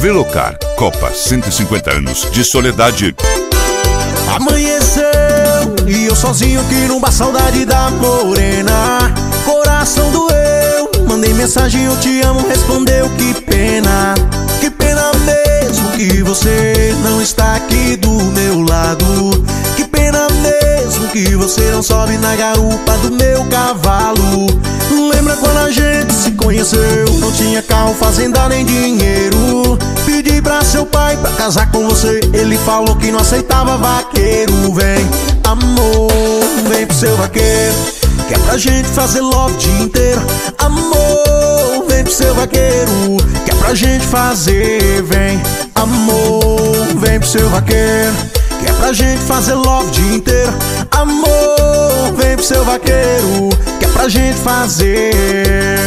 Velocar, Copa 150 anos de Soledade. Amanheceu e eu sozinho aqui num bar, saudade da morena. Coração doeu, mandei mensagem, eu te amo, respondeu que pena. Que pena mesmo que você não está aqui do meu lado. Que pena mesmo que você não sobe na garupa do meu cavalo. Lembra quando a gente se conheceu? Não tinha carro, fazenda nem dinheiro. Pedi pra seu pai pra casar com você, ele falou que não aceitava vaqueiro. Vem, amor, vem pro seu vaqueiro, que é pra gente fazer love o dia inteiro. Amor, vem pro seu vaqueiro, que é pra gente fazer. Vem, amor, vem pro seu vaqueiro, que é pra gente fazer love o dia inteiro. Amor, vem pro seu vaqueiro, que é pra gente fazer.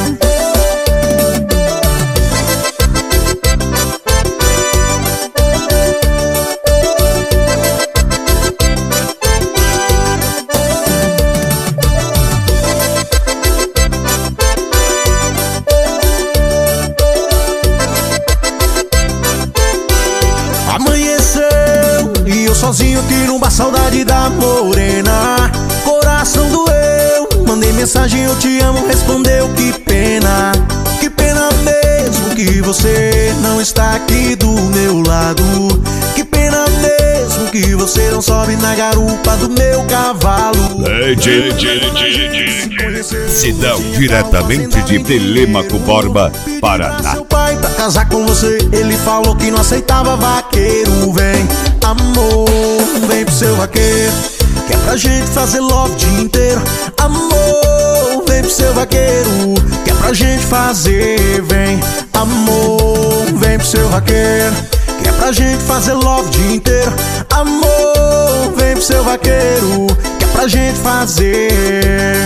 Amanheceu e eu sozinho aqui num bar, saudade da morena. Coração doeu, mandei mensagem, eu te amo, respondeu que pena. Que pena mesmo que você não está aqui do meu lado. Que pena mesmo que você não sobe na garupa do meu cavalo. Sidão, diretamente de Telêmaco Borba, Paraná. Seu pai pra casar com você, ele falou que não aceitava vaqueiro. Vem, amor, vem pro seu vaqueiro, que é pra gente fazer love o dia inteiro. Amor, vem pro seu vaqueiro, que é pra gente fazer. Vem, amor, vem pro seu vaqueiro, que é pra gente fazer love o dia inteiro. Amor, vem pro seu vaqueiro, que é pra gente fazer.